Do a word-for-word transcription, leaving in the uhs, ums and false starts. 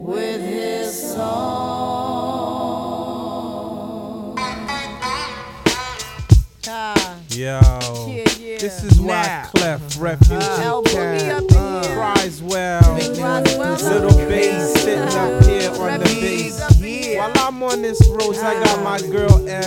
with his song. Ah. Yo, Yeah, yeah. this is why Now. Clef, Refugee El Boogie Cat, up in here. cries well, Roswell little up bass here. sitting up here on the Refugees bass. up in here. While I'm on this road, I got my girl